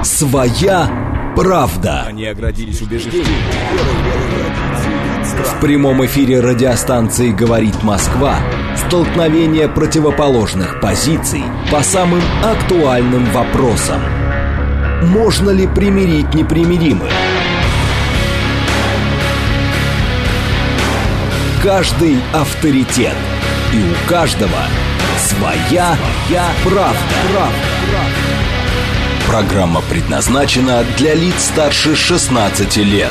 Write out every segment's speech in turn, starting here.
Своя правда. Они оградились убеждением. В прямом эфире радиостанции «Говорит Москва» столкновение противоположных позиций по самым актуальным вопросам. Можно ли примирить непримиримых? Каждый авторитет, и у каждого своя правда. Программа предназначена для лиц старше 16 лет.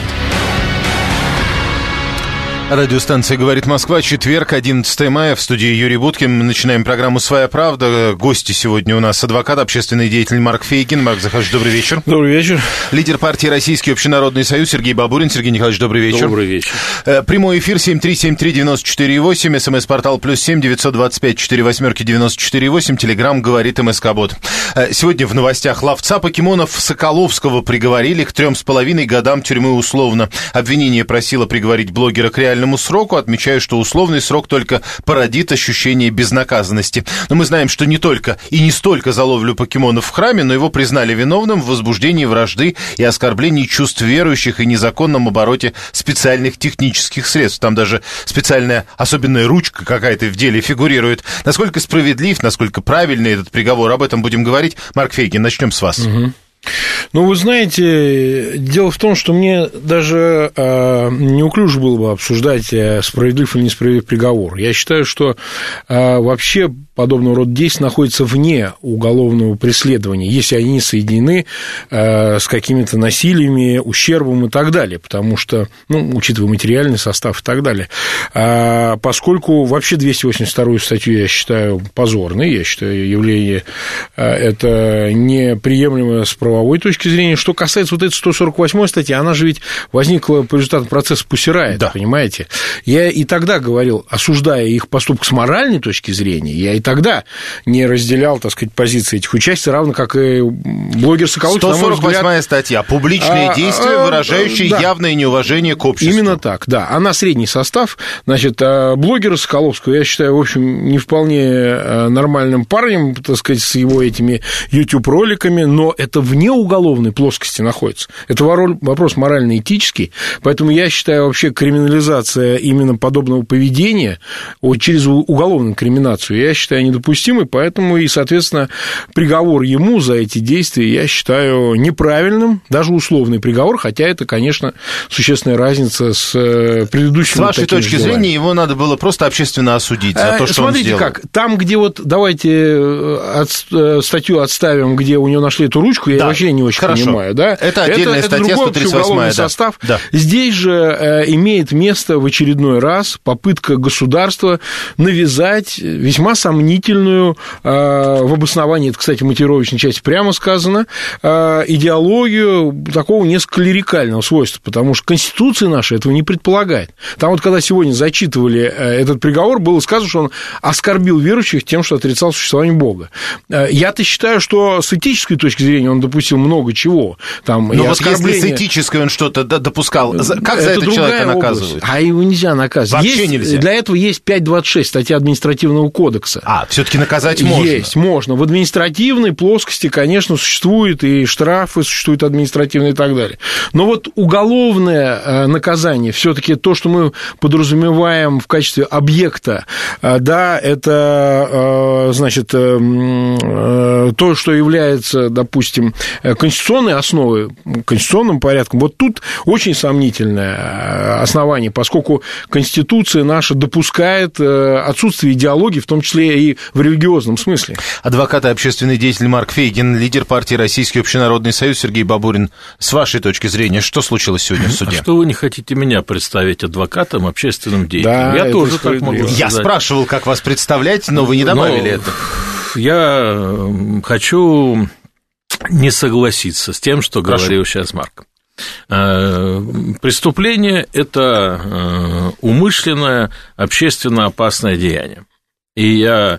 Радиостанция «Говорит Москва», четверг, 11 мая, в студии Юрий Буткин. Мы начинаем программу «Своя правда». Гости сегодня у нас адвокат, общественный деятель Марк Фейгин. Марк Захарович, добрый вечер. Добрый вечер. Лидер партии «Российский общенародный союз» Сергей Бабурин. Сергей Николаевич, добрый вечер. Добрый вечер. Прямой эфир 7373948, смс-портал +7 925 48 94 телеграмм «Говорит МСК-бот». Сегодня в новостях: ловца покемонов Соколовского приговорили к 3,5 годам тюрьмы условно. Обвинение просило приговорить блогера к реальному сроку. Отмечаю, что условный срок только породит ощущение безнаказанности. Но мы знаем, что не только и не столько за ловлю покемонов в храме, но его признали виновным в возбуждении вражды и оскорблении чувств верующих и незаконном обороте специальных технических средств. Там даже специальная особенная ручка какая-то в деле фигурирует. Насколько справедлив, насколько правильный этот приговор, об этом будем говорить. Марк Фейгин, начнем с вас. Ну, вы знаете, дело в том, что мне даже неуклюже было бы обсуждать, справедлив или несправедлив приговор. Я считаю, что вообще подобного рода действия находятся вне уголовного преследования, если они не соединены с какими-то насилиями, ущербом и так далее, потому что, учитывая материальный состав и так далее, поскольку вообще 282-ю статью я считаю позорной, я считаю явление это неприемлемо с правовой точки зрения. Что касается вот этой 148-й статьи, она же ведь возникла по результатам процесса Пусирайт, да. Понимаете? Я и тогда говорил, осуждая их поступок с моральной точки зрения, я и тогда не разделял, так сказать, позиции этих участников, равно как и блогер Соколовский. 148-я статья. Публичные действия, выражающие явное неуважение к обществу. Именно так, да. Она средний состав. Значит, блогера Соколовского я считаю, в общем, не вполне нормальным парнем, так сказать, с его этими YouTube-роликами, но это вне уголовной плоскости находится. Это вопрос морально-этический, поэтому я считаю, вообще криминализация именно подобного поведения через уголовную инкриминацию, я считаю, недопустимой, поэтому и, соответственно, приговор ему за эти действия я считаю неправильным, даже условный приговор, хотя это, конечно, существенная разница с предыдущим. С вашей точки зрения, его надо было просто общественно осудить за то, что смотрите, он сделал. Как, там, где вот, давайте статью отставим, где у него нашли эту ручку, я вообще не очень понимаю, да? Это отдельная статья, 138-я, состав. Да. Здесь же имеет место в очередной раз попытка государства навязать весьма сомнительную в обосновании, это, кстати, в мотивировочной части прямо сказано, идеологию такого несколько клерикального свойства, потому что Конституция наша этого не предполагает. Там вот, когда сегодня зачитывали этот приговор, было сказано, что он оскорбил верующих тем, что отрицал существование Бога. Я-то считаю, что с этической точки зрения он допустил много чего. Там, но вот если с этической он что-то допускал, как за это человека наказывают? А его нельзя наказывать. Вообще нельзя? Для этого есть 5.26, статья административного кодекса. Все-таки наказать можно? Есть, можно. В административной плоскости, конечно, существуют и штрафы, существуют административные и так далее. Но вот уголовное наказание, все-таки то, что мы подразумеваем в качестве объекта, да, это, значит, то, что является, допустим, конституционной основой, конституционным порядком, вот тут очень сомнительное основание, поскольку Конституция наша допускает отсутствие идеологии, в том числе и в религиозном смысле. Адвокат и общественный деятель Марк Фейгин, лидер партии «Российский общенародный союз» Сергей Бабурин. С вашей точки зрения, что случилось сегодня в суде? А что вы не хотите меня представить адвокатом, общественным деятелем? Да, я тоже так могу сказать. Я спрашивал, как вас представлять, но вы не добавили это. Я хочу не согласиться с тем, что говорил сейчас Марк. Преступление – это умышленное, общественно опасное деяние. И я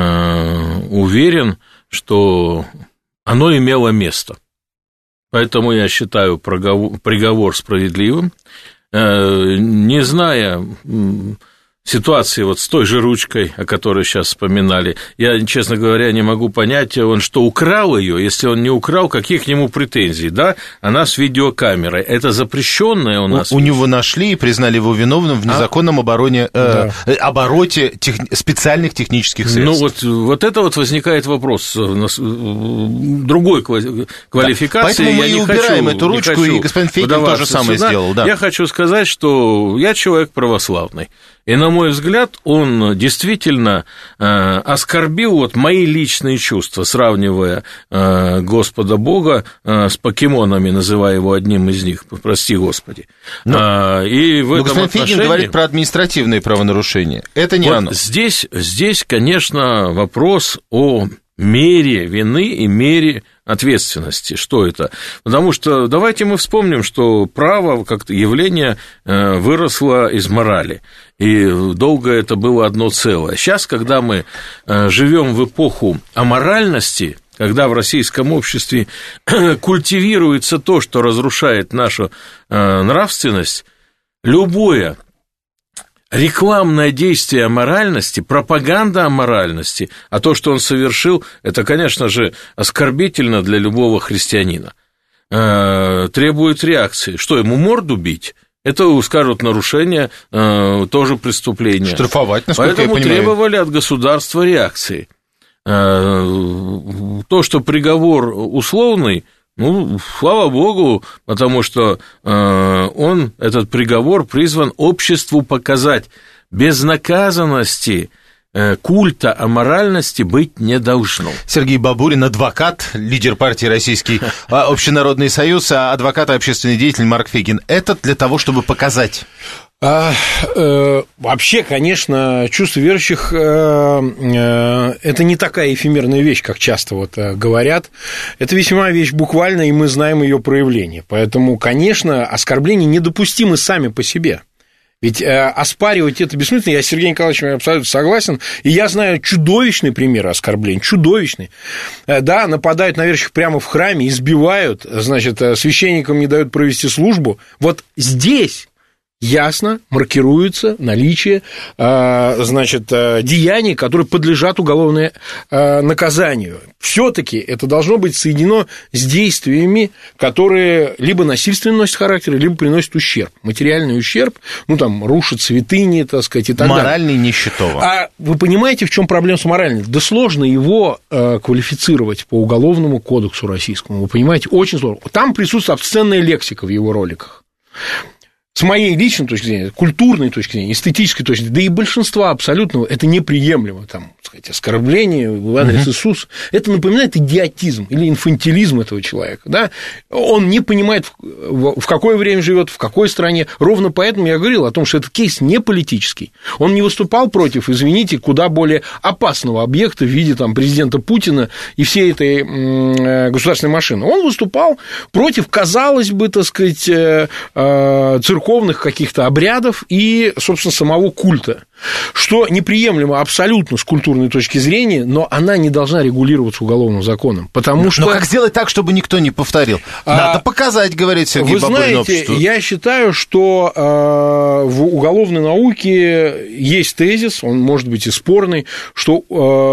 уверен, что оно имело место. Поэтому я считаю приговор справедливым. Не зная ситуации вот с той же ручкой, о которой сейчас вспоминали, я, честно говоря, не могу понять, он что, украл ее? Если он не украл, какие к нему претензии, да? Она с видеокамерой. Это запрещенное у нас? У него нашли и признали его виновным в незаконном обороте специальных технических средств. Ну, вот это вот возникает вопрос другой квалификации. Поэтому мы и убираем эту ручку, и господин Фейгин то же самое сделал. Да. Я хочу сказать, что я человек православный. И, на мой взгляд, он действительно оскорбил вот мои личные чувства, сравнивая Господа Бога с покемонами, называя его одним из них, прости Господи. И в этом господин отношении... Фейгин говорит про административные правонарушения. Это не вот оно. Здесь, конечно, вопрос о мере вины и мере ответственности. Что это? Потому что давайте мы вспомним, что право как явление выросло из морали, и долго это было одно целое. Сейчас, когда мы живем в эпоху аморальности, когда в российском обществе культивируется то, что разрушает нашу нравственность, любое рекламное действие аморальности, пропаганда аморальности, а то, что он совершил, это, конечно же, оскорбительно для любого христианина. Требует реакции. Что, ему морду бить? Это, скажут, нарушение, тоже преступление. Штрафовать, насколько Поэтому я понимаю. требовали от государства реакции. То, что приговор условный, ну, слава богу, потому что этот приговор призван обществу показать: безнаказанности, культа аморальности быть не должно. Сергей Бабурин, адвокат, лидер партии «Российский общенародный союз», а адвокат и общественный деятель Марк Фейгин. Это для того, чтобы показать... Вообще, конечно, чувство верующих это не такая эфемерная вещь, как часто вот говорят. Это весьма вещь буквальная, и мы знаем ее проявление. Поэтому, конечно, оскорбления недопустимы сами по себе. Ведь оспаривать это бессмысленно. Я с Сергеем Николаевичем абсолютно согласен. И я знаю чудовищные примеры оскорблений. Чудовищные. Да, нападают на верующих прямо в храме, избивают, значит, священникам не дают провести службу. Вот здесь ясно маркируется наличие, значит, деяний, которые подлежат уголовному наказанию. Все-таки это должно быть соединено с действиями, которые либо насильственно носят характер, либо приносят ущерб, материальный ущерб, ну, там, рушат святыни, так сказать, и так далее. Моральный нищетово. А вы понимаете, в чем проблема с моральным? Да сложно его квалифицировать по уголовному кодексу российскому, вы понимаете, очень сложно. Там присутствует обсценная лексика в его роликах. С моей личной точки зрения, культурной точки зрения, эстетической точки зрения, да и большинства абсолютно это неприемлемо, там, так сказать, оскорбление в адрес Иисуса, это напоминает идиотизм или инфантилизм этого человека, да, он не понимает, в какое время живет, в какой стране, ровно поэтому я говорил о том, что этот кейс не политический, он не выступал против, извините, куда более опасного объекта в виде, там, президента Путина и всей этой государственной машины, он выступал против, казалось бы, так сказать, церковных каких-то обрядов и, собственно, самого культа, что неприемлемо абсолютно с культурной точки зрения, но она не должна регулироваться уголовным законом, потому что... Но как сделать так, чтобы никто не повторил? Надо показать, говорит Сергей Бабурин, обществу. Вы знаете, я считаю, что в уголовной науке есть тезис, он может быть и спорный, что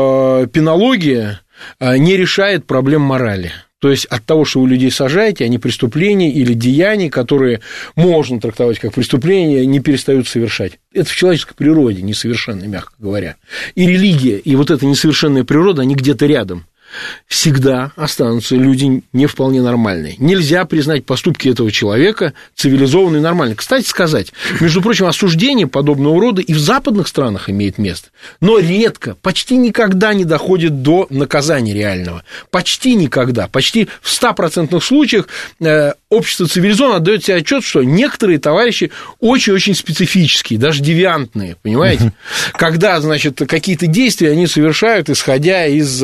пенология не решает проблем морали. То есть от того, что вы людей сажаете, они преступления или деяния, которые можно трактовать как преступления, не перестают совершать. Это в человеческой природе несовершенная, мягко говоря. И религия, и вот эта несовершенная природа, они где-то рядом. Всегда останутся люди не вполне нормальные. Нельзя признать поступки этого человека цивилизованными и нормальными. Кстати сказать, между прочим, осуждение подобного рода и в западных странах имеет место, но редко, почти никогда не доходит до наказания реального. Почти никогда. Почти в 100% случаях общество цивилизованно отдает себе отчет, что некоторые товарищи очень-очень специфические, даже девиантные, понимаете? Когда, значит, какие-то действия они совершают, исходя из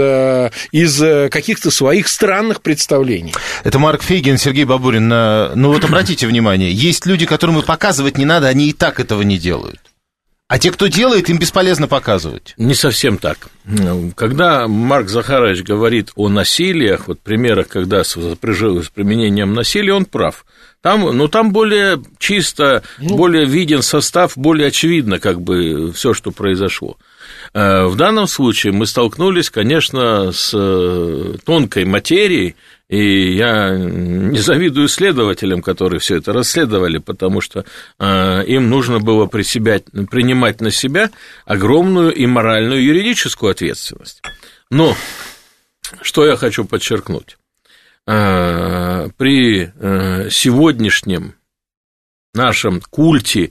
каких-то своих странных представлений. Это Марк Фейгин, Сергей Бабурин. Ну вот обратите внимание, есть люди, которым и показывать не надо, они и так этого не делают. А те, кто делает, им бесполезно показывать. Не совсем так. Когда Марк Захарович говорит о насилиях, вот примерах, когда с применением насилия, он прав. Там более чисто, более виден состав, более очевидно как бы все, что произошло. В данном случае мы столкнулись, конечно, с тонкой материей, и я не завидую следователям, которые все это расследовали, потому что им нужно было принимать на себя огромную и моральную, и юридическую ответственность. Но что я хочу подчеркнуть? При сегодняшнем нашем культе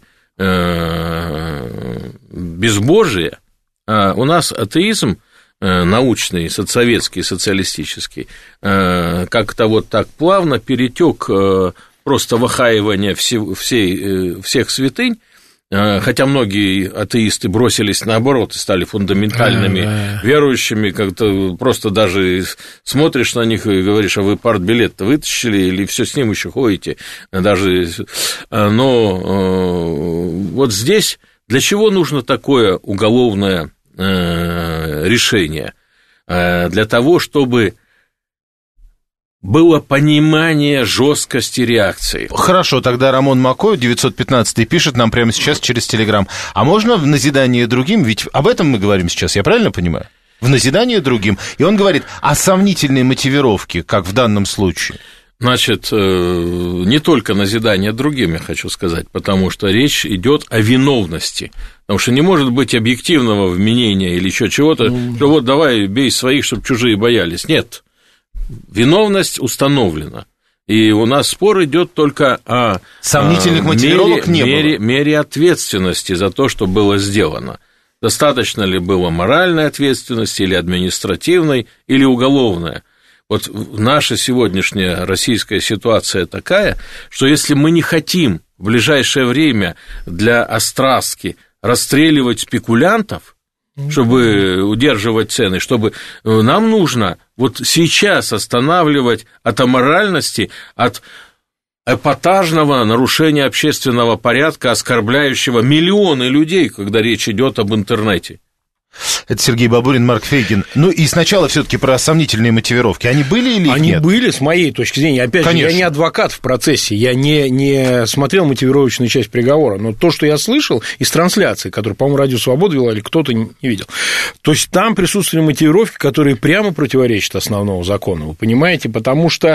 безбожия у нас атеизм научный, советский, социалистический, как-то вот так плавно перетек просто в охаивание всех святынь, хотя многие атеисты бросились наоборот и стали фундаментальными верующими, как-то просто даже смотришь на них и говоришь, а вы партбилет-то вытащили или все с ним еще ходите, даже, но вот здесь для чего нужно такое уголовное решение? Для того, чтобы было понимание жесткости реакции. Хорошо, тогда Рамон Макоев, 915-й, пишет нам прямо сейчас через Телеграм. А можно в назидание другим? Ведь об этом мы говорим сейчас, я правильно понимаю? В назидание другим. И он говорит о сомнительной мотивировке, как в данном случае. Значит, не только назидание другим, я хочу сказать, потому что речь идет о виновности. Потому что не может быть объективного вменения или еще чего-то, что вот давай бей своих, чтобы чужие боялись. Нет. Виновность установлена. И у нас спор идет только о сомнительных мотивировок мере ответственности за то, что было сделано. Достаточно ли было моральной ответственности, или административной, или уголовной. Вот наша сегодняшняя российская ситуация такая, что если мы не хотим в ближайшее время для острастки расстреливать спекулянтов, чтобы удерживать цены, чтобы нам нужно вот сейчас останавливать от аморальности, от эпатажного нарушения общественного порядка, оскорбляющего миллионы людей, когда речь идет об интернете. Это Сергей Бабурин, Марк Фейгин. Ну и сначала все-таки про сомнительные мотивировки. Они были или нет? Они были, с моей точки зрения. Опять же, я не адвокат в процессе, я не смотрел мотивировочную часть приговора, но то, что я слышал из трансляции, которую, по-моему, Радио Свобода вела, или кто-то не видел, то есть там присутствовали мотивировки, которые прямо противоречат основному закону, вы понимаете, потому что,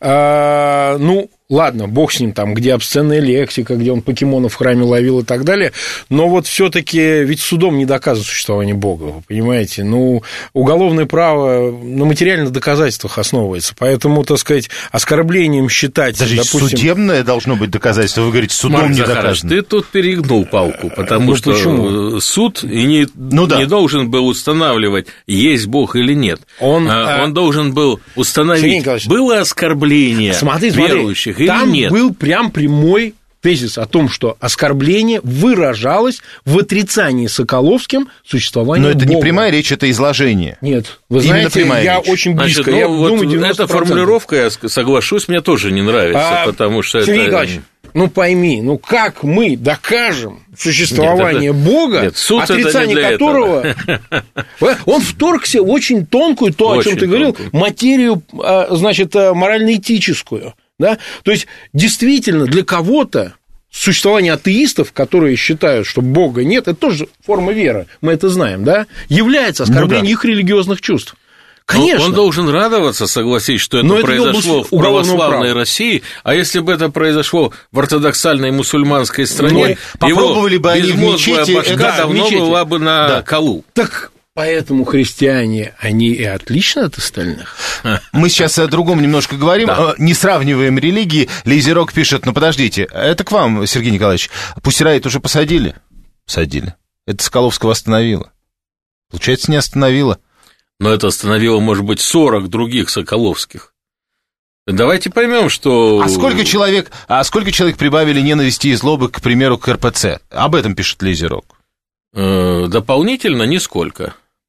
ладно, бог с ним, там, где обсценная лексика, где он покемонов в храме ловил и так далее, но вот все-таки ведь судом не доказано существование Бога, вы понимаете, уголовное право на материальных доказательствах основывается, поэтому, так сказать, оскорблением считать, даже допустим... судебное должно быть доказательство, вы говорите, судом Марк не Захарович, доказано. ты тут перегнул палку, потому что почему? Суд не должен был устанавливать, есть Бог или нет, он должен был установить, было оскорбление верующих, там был прям прямой тезис о том, что оскорбление выражалось в отрицании Соколовским существования Бога. Но это не прямая речь, это изложение. Нет, вы знаете, я очень близко. Значит, я думаю, 90%. Эта формулировка, я соглашусь, мне тоже не нравится, потому что Сергей Николаевич, пойми, как мы докажем существование Бога, отрицание которого... Он вторгся в очень тонкую, о чем ты говорил, материю, значит, морально-этическую. Да? То есть, действительно, для кого-то существование атеистов, которые считают, что Бога нет, это тоже форма веры, мы это знаем, да, является оскорблением их религиозных чувств. Конечно. Он должен радоваться, согласись, что это произошло в православной России, а если бы это произошло в ортодоксальной мусульманской стране, попробовали бы они в мечети, башка давно была бы на колу. Так... Поэтому христиане, они и отличны от остальных. Мы сейчас о другом немножко говорим, не сравниваем религии. Лизерок пишет, подождите, это к вам, Сергей Николаевич, Пусирайт уже посадили? Посадили. Это Соколовского остановило. Получается, не остановило. Но это остановило, может быть, 40 других Соколовских. Давайте поймем, что... А сколько человек прибавили ненависти и злобы, к примеру, к РПЦ? Об этом пишет Лизерок. Дополнительно нисколько.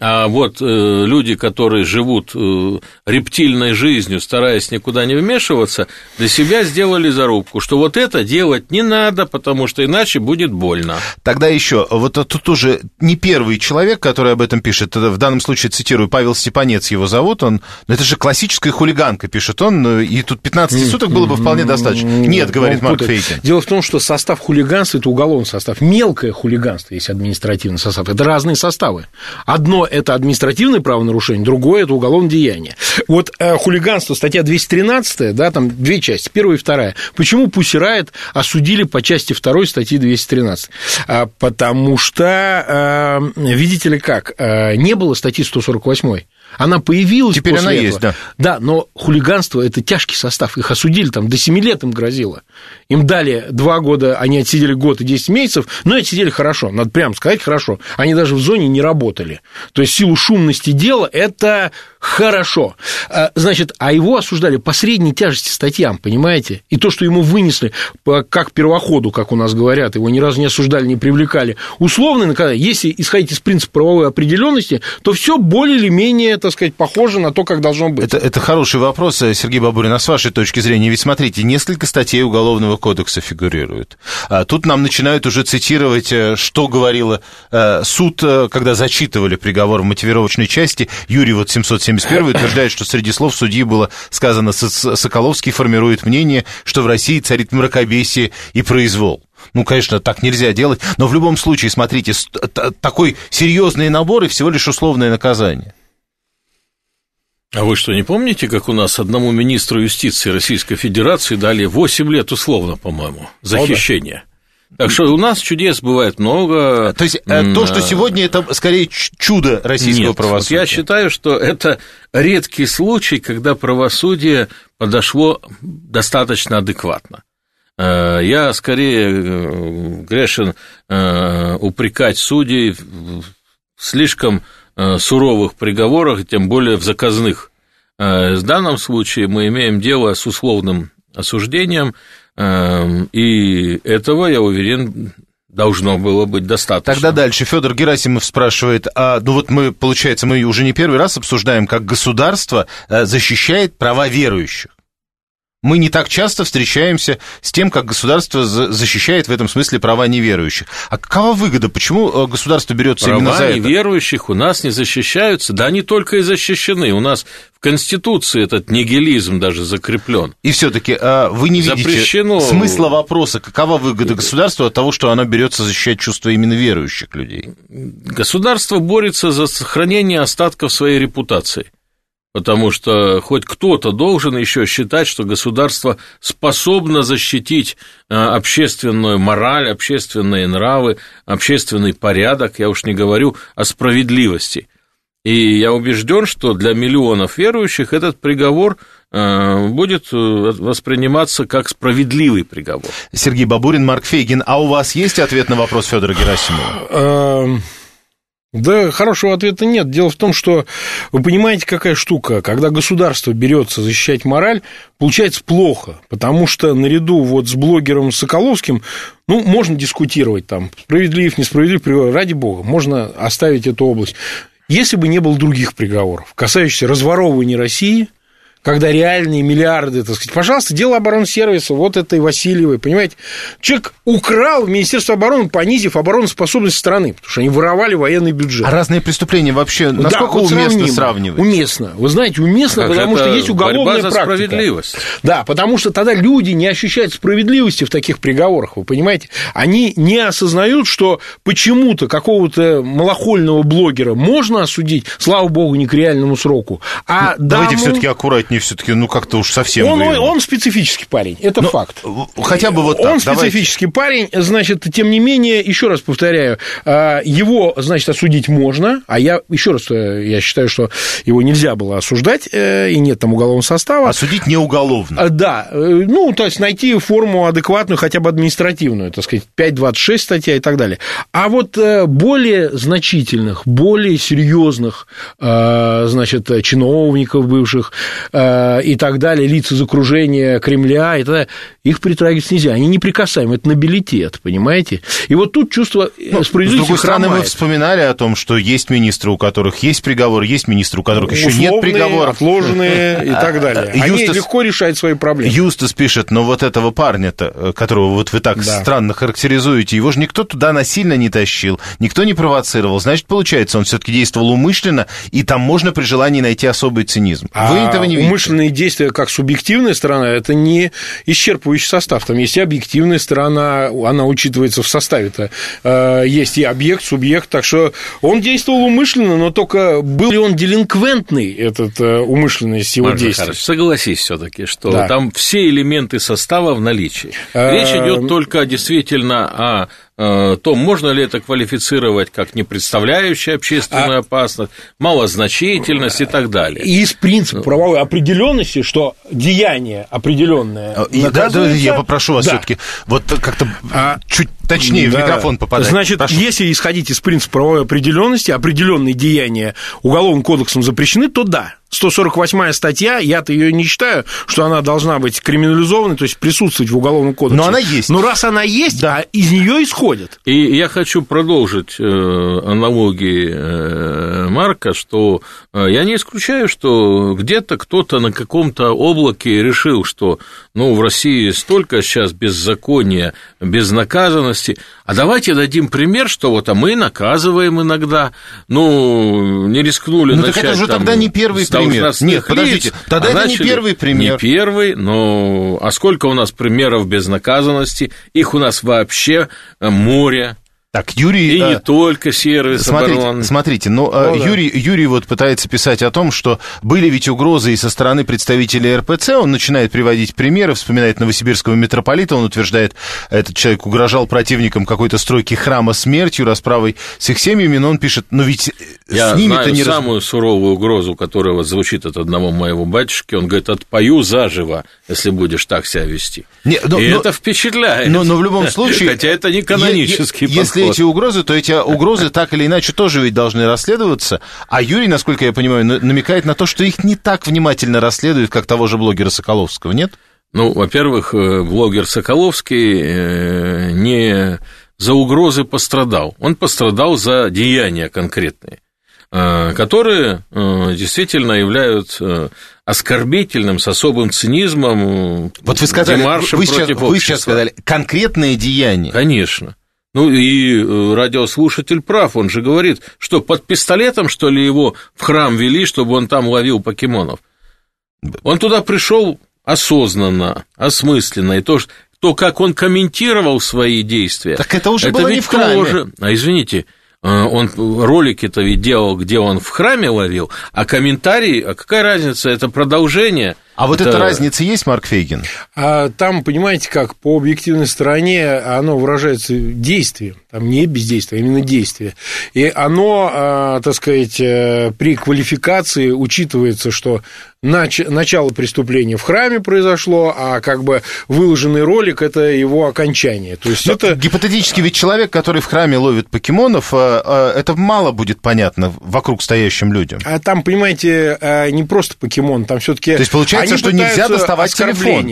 А вот люди, которые живут рептильной жизнью, стараясь никуда не вмешиваться, для себя сделали зарубку, что вот это делать не надо, потому что иначе будет больно. Тогда еще, вот тут уже не первый человек, который об этом пишет, в данном случае цитирую, Павел Степанец его зовут, это же классическая хулиганка, пишет он, и тут 15 суток было бы вполне достаточно. Нет, говорит Марк Фейгин. Дело в том, что состав хулиганства – это уголовный состав. Мелкое хулиганство есть административный состав. Это разные составы. Одно – это административное правонарушение, другое – это уголовное деяние. Вот хулиганство, статья 213, да, там две части, первая и вторая. Почему Pussy Riot осудили по части 2 статьи 213? Потому что, видите ли как, не было статьи 148. Она появилась теперь после она этого. Есть, да. Да, но хулиганство – это тяжкий состав. Их осудили, там, до 7 лет им грозило. Им дали 2 года, они отсидели год и 10 месяцев, но отсидели хорошо, надо прямо сказать, хорошо. Они даже в зоне не работали. То есть, в силу шумности дела это хорошо. Значит, а его осуждали по средней тяжести статьям, понимаете? И то, что ему вынесли как первоходу, как у нас говорят, его ни разу не осуждали, не привлекали. Условное наказание, если исходить из принципа правовой определенности, то все более или менее, так сказать, похоже на то, как должно быть. Это хороший вопрос, Сергей Бабурин, а с вашей точки зрения, ведь смотрите, несколько статей Уголовного кодекса фигурирует. Тут нам начинают уже цитировать, что говорил суд, когда зачитывали приговор в мотивировочной части. Юрий вот 771 утверждает, что среди слов судьи было сказано: Соколовский формирует мнение, что в России царит мракобесие и произвол. Ну, конечно, так нельзя делать, но в любом случае, смотрите, такой серьезный набор и всего лишь условное наказание. А вы что, не помните, как у нас одному министру юстиции Российской Федерации дали 8 лет условно, по-моему, за хищение? Так что у нас чудес бывает много. То есть то, что сегодня, это скорее чудо российского правосудия? Я считаю, что это редкий случай, когда правосудие подошло достаточно адекватно. Я скорее грешен упрекать судей в слишком суровых приговорах, тем более в заказных. В данном случае мы имеем дело с условным осуждением, и этого, я уверен, должно было быть достаточно. Тогда дальше Федор Герасимов спрашивает, ну вот мы, получается, мы уже не первый раз обсуждаем, как государство защищает права верующих. Мы не так часто встречаемся с тем, как государство защищает в этом смысле права неверующих. А какова выгода? Почему государство берется именно за это? Права неверующих у нас не защищаются, да они только и защищены. У нас в Конституции этот нигилизм даже закреплен. И все-таки вы не видите смысла вопроса, какова выгода государства от того, что оно берется защищать чувства именно верующих людей? Государство борется за сохранение остатков своей репутации. Потому что хоть кто-то должен еще считать, что государство способно защитить общественную мораль, общественные нравы, общественный порядок, я уж не говорю о справедливости. И я убежден, что для миллионов верующих этот приговор будет восприниматься как справедливый приговор. Сергей Бабурин, Марк Фейгин, а у вас есть ответ на вопрос Федора Герасимова? Да, хорошего ответа нет. Дело в том, что вы понимаете, какая штука. Когда государство берется защищать мораль, получается плохо, потому что наряду вот с блогером Соколовским, ну, можно дискутировать там, справедлив, несправедлив приговор, ради бога, можно оставить эту область. Если бы не было других приговоров, касающихся разворовывания России, когда реальные миллиарды, так сказать, пожалуйста, дело оборонсервиса, вот этой Васильевой, понимаете, человек украл в Министерство обороны, понизив обороноспособность страны, потому что они воровали военный бюджет. А разные преступления вообще, насколько уместно сравнивать? Уместно, вы знаете, уместно, потому что есть уголовная практика. Справедливость. Да, потому что тогда люди не ощущают справедливости в таких приговорах, вы понимаете, они не осознают, что почему-то какого-то малохольного блогера можно осудить, слава богу, не к реальному сроку, а давайте все-таки аккуратнее. Все-таки, ну, как-то уж совсем... Он специфический парень, это факт. Хотя бы вот так. Он специфический парень, значит, тем не менее, еще раз повторяю, его, значит, осудить можно, а я считаю, что его нельзя было осуждать, и нет там уголовного состава. Осудить не уголовно. Да, ну, то есть найти форму адекватную, хотя бы административную, так сказать, 5.26 статья и так далее. А вот более значительных, более серьезных, значит, чиновников бывших, и так далее, лица из окружения Кремля, и так далее, их притрагиваться нельзя, они неприкасаемы, это нобилитет, понимаете? И вот тут чувство справедливости. С другой стороны, хромает. мы вспоминали о том, что есть министры, у которых есть приговор, есть министры, у которых еще нет приговоров. Отложенные и так далее. Они легко решают свои проблемы. Юстас пишет, но вот этого парня-то, которого вот вы так странно характеризуете, его же никто туда насильно не тащил, никто не провоцировал. Значит, получается, он все-таки действовал умышленно, и там можно при желании найти особый цинизм. Вы этого не видите? Умышленные действия как субъективная сторона, это не исчерпывающий состав. Там есть и объективная сторона, она учитывается в составе-то. Есть и объект, субъект, так что он действовал умышленно, но только был ли он делинквентный, этот умышленность его действий? Согласись все-таки, что там все элементы состава в наличии. Речь идет только действительно о том, можно ли это квалифицировать как не представляющее общественную опасность, малозначительность и так далее. И из принципа правовой определенности, что деяние определенное наказывается... я попрошу вас все-таки вот как-то чуть точнее в микрофон попадать. Значит, если исходить из принципа правовой определенности, определенные деяния Уголовным кодексом запрещены, то да. 148-я статья, я-то ее не считаю, что она должна быть криминализованной, то есть присутствовать в Уголовном кодексе. Но она есть. Но раз она есть, из нее исходит. И я хочу продолжить аналогии Марка, что я не исключаю, что где-то кто-то на каком-то облаке решил, что в России столько сейчас беззакония, безнаказанности, а давайте дадим пример, что вот мы наказываем иногда, не рискнули начать... Так это же тогда не первый пример. Нет, подождите, тогда это не первый пример. Не первый, а сколько у нас примеров безнаказанности? Их у нас вообще море. Так, Юрий... И не только сервис обороны. Смотрите, Юрий вот пытается писать о том, что были ведь угрозы и со стороны представителей РПЦ, он начинает приводить примеры, вспоминает новосибирского митрополита, он утверждает, этот человек угрожал противникам какой-то стройки храма смертью, расправой с их семьями, но он пишет, ведь я с ними-то знаю не... самую суровую угрозу, которая вот звучит от одного моего батюшки, он говорит, отпою заживо, если будешь так себя вести. Это впечатляет. Но в любом случае... Хотя это не канонический подход. Эти угрозы, то эти угрозы так или иначе тоже ведь должны расследоваться, а Юрий, насколько я понимаю, намекает на то, что их не так внимательно расследуют, как того же блогера Соколовского, нет? Во-первых, блогер Соколовский не за угрозы пострадал, он пострадал за деяния конкретные, которые действительно являются оскорбительным, с особым цинизмом. Вот вы сказали, вы сейчас сказали, конкретные деяния. Конечно. И радиослушатель прав, он же говорит, что под пистолетом, что ли, его в храм вели, чтобы он там ловил покемонов. Он туда пришел осознанно, осмысленно, и то, как он комментировал свои действия. Так это уже было не в храме. Извините, он ролики-то ведь делал, где он в храме ловил, а комментарии, какая разница, это продолжение. А вот эта разница есть, Марк Фейгин? Там, понимаете, как по объективной стороне оно выражается действием, там не бездействие, а именно действие. И оно, так сказать, при квалификации учитывается, что начало преступления в храме произошло, а как бы выложенный ролик – это его окончание. То есть это... Гипотетически ведь человек, который в храме ловит покемонов, это мало будет понятно вокруг стоящим людям. А там, понимаете, не просто покемон, там все-таки... То есть получается, что нельзя доставать телефон.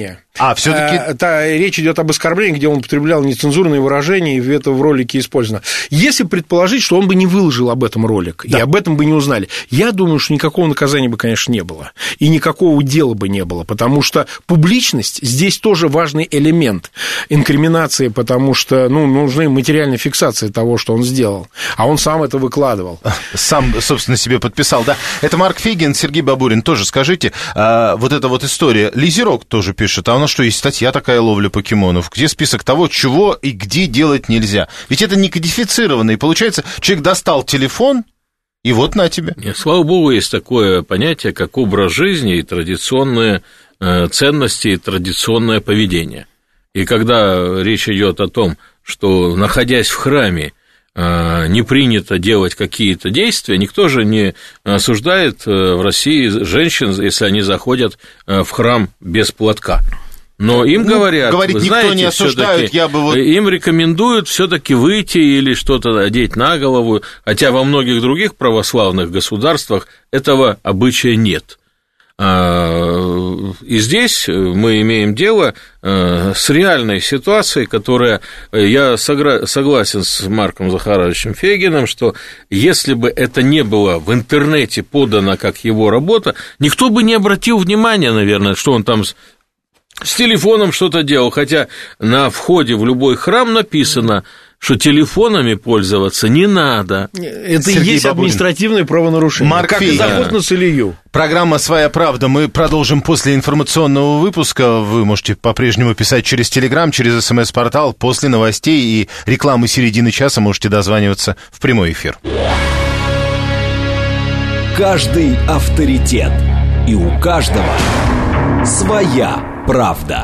Все-таки речь идет об оскорблении, где он употреблял нецензурные выражения, и это в ролике использовано. Если предположить, что он бы не выложил об этом ролик, и об этом бы не узнали, я думаю, что никакого наказания бы, конечно, не было, и никакого дела бы не было, потому что публичность здесь тоже важный элемент инкриминации, потому что нужны материальные фиксации того, что он сделал, а он сам это выкладывал. Сам, собственно, себе подписал, да. Это Марк Фейгин, Сергей Бабурин, тоже скажите, вот эта вот история, Лизерок тоже пишет, а у нас что, есть статья такая, ловля покемонов, где список того, чего и где делать нельзя. Ведь это не кодифицировано, и получается, человек достал телефон, и вот на тебе. Нет, слава богу, есть такое понятие, как образ жизни и традиционные ценности, и традиционное поведение. И когда речь идет о том, что, находясь в храме, не принято делать какие-то действия, никто же не осуждает в России женщин, если они заходят в храм без платка. Но им говорят, говорит, вы никто знаете, не осуждает, им рекомендуют все-таки выйти или что-то одеть на голову, хотя во многих других православных государствах этого обычая нет. И здесь мы имеем дело с реальной ситуацией, которая, я согласен с Марком Захаровичем Фейгиным, что если бы это не было в интернете подано как его работа, никто бы не обратил внимания, наверное, что он там с телефоном что-то делал, хотя на входе в любой храм написано, что телефонами пользоваться не надо. Это и есть административное правонарушение. Марк Фейгин. Как заход на Целию. Программа «Своя правда». Мы продолжим после информационного выпуска. Вы можете по-прежнему писать через Телеграм, через СМС-портал. После новостей и рекламы середины часа можете дозваниваться в прямой эфир. Каждый авторитет. И у каждого своя правда.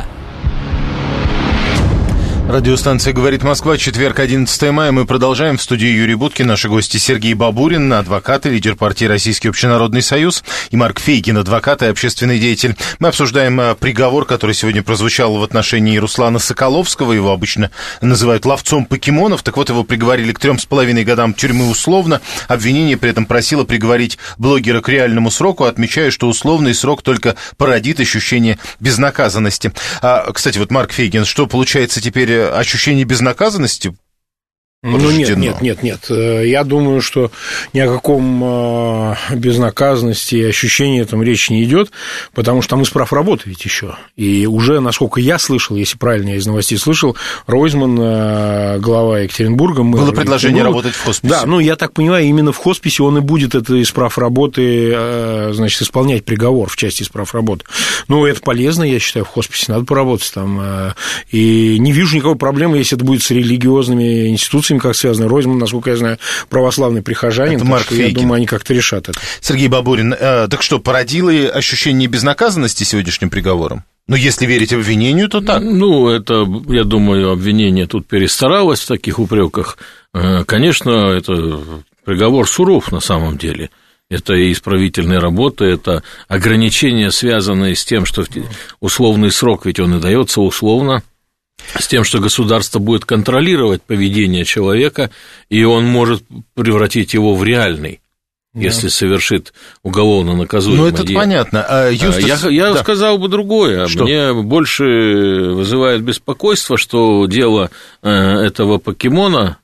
Радиостанция «Говорит Москва», четверг, 11 мая. Мы продолжаем. В студии Юрий Буткин. Наши гости Сергей Бабурин, адвокат и лидер партии «Российский общенародный союз», и Марк Фейгин, адвокат и общественный деятель. Мы обсуждаем приговор, который сегодня прозвучал в отношении Руслана Соколовского. Его обычно называют ловцом покемонов. Так вот, его приговорили к 3,5 годам тюрьмы условно. Обвинение при этом просило приговорить блогера к реальному сроку, отмечая, что условный срок только породит ощущение безнаказанности. Кстати, вот, Марк Фейгин, что получается теперь? Ощущение безнаказанности? Ну, нет. Я думаю, что ни о каком безнаказанности и ощущении там речи не идет, потому что там из прав работы ведь еще. И уже, насколько я слышал, если правильно я из новостей слышал, Ройзман, глава Екатеринбурга... Было предложение работать в хосписе. Да, ну, я так понимаю, именно в хосписе он и будет это из прав работы, значит, исполнять приговор в части из прав работы. Ну, это полезно, я считаю, в хосписе надо поработать там. И не вижу никакой проблемы, если это будет с религиозными институциями, как связано. Ройзман, насколько я знаю, православный прихожанин, это Марк Фейгин. Я думаю, они как-то решат это. Сергей Бабурин, так что, породило ощущение безнаказанности сегодняшним приговором? Ну, если верить обвинению, то так. Ну, это, я думаю, обвинение тут перестаралось в таких упреках. Конечно, это приговор суров на самом деле. Это и исправительная работа, это ограничения, связанные с тем, что условный срок, ведь он и дается условно, с тем, что государство будет контролировать поведение человека, и он может превратить его в реальный, если совершит уголовно наказуемое дело. Ну, это деяние. понятно. Я сказал бы другое. Что? Мне больше вызывает беспокойство, что дело этого покемона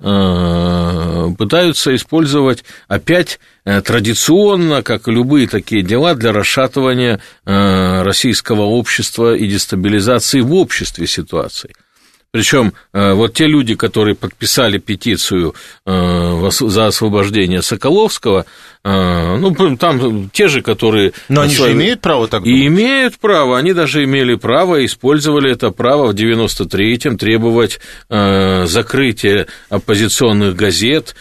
пытаются использовать опять традиционно, как и любые такие дела, для расшатывания российского общества и дестабилизации в обществе ситуации. Причем вот те люди, которые подписали петицию за освобождение Соколовского, ну, там те же, которые... Но они же имеют право так думать? И имеют право, они даже имели право, использовали это право в 93-м, требовать закрытия оппозиционных газет,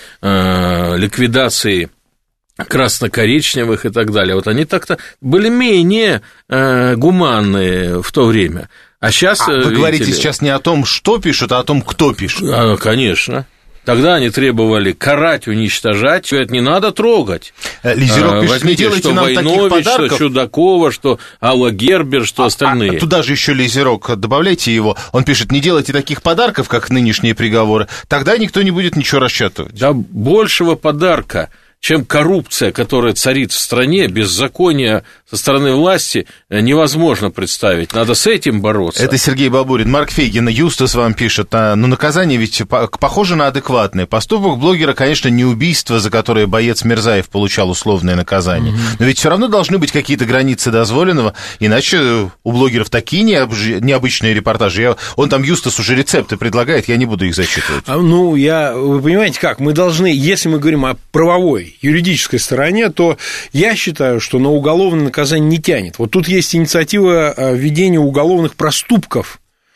ликвидации красно-коричневых и так далее. Вот они так-то были менее гуманные в то время. А сейчас, вы говорите сейчас не о том, что пишут, а о том, кто пишет. Конечно. Тогда они требовали карать, уничтожать, что это не надо трогать. Лизерок пишет, не делайте что нам Войнович, таких подарков. Что Чудакова, что Алла Гербер, что остальные. Туда же еще Лизерок, добавляйте его. Он пишет, не делайте таких подарков, как нынешние приговоры, тогда никто не будет ничего расчётывать. Да большего подарка, чем коррупция, которая царит в стране, беззаконие со стороны власти, невозможно представить. Надо с этим бороться. Это Сергей Бабурин. Марк Фейгин, Юстас вам пишет, но наказание ведь похоже на адекватное. Поступок блогера, конечно, не убийство, за которое боец Мирзаев получал условное наказание. Но ведь все равно должны быть какие-то границы дозволенного, иначе у блогеров такие необычные репортажи. Он там Юстас уже рецепты предлагает, я не буду их зачитывать. Ну, вы понимаете как, мы должны, если мы говорим о правовой, юридической стороне, то я считаю, что на уголовное наказание не тянет. Вот тут есть инициатива введения уголовных проступков.